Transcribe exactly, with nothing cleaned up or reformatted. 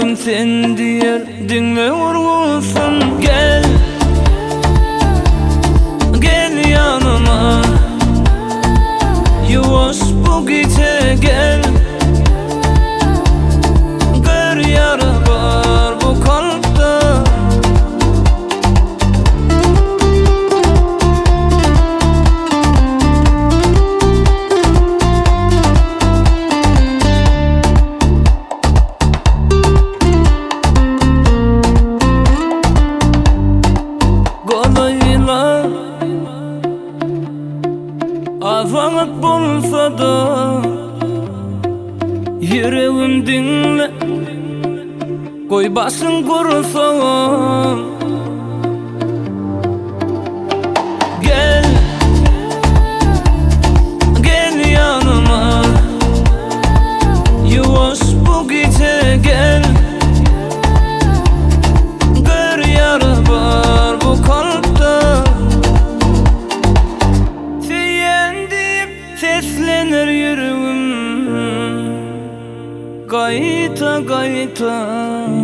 yüreğim sen diyer, dinle vurgulsun. Gel, gel yanıma, yavaş bu gece gel. Bir yara var bu kalpte, kolayla afanat bolsa da yüreğim dinle, koy başın kurusun. Gel, gel yanıma, yavaş bu gece gel. Bir yara var bu kalpte, sen deyip seslenir yüreğim. Gayta gayta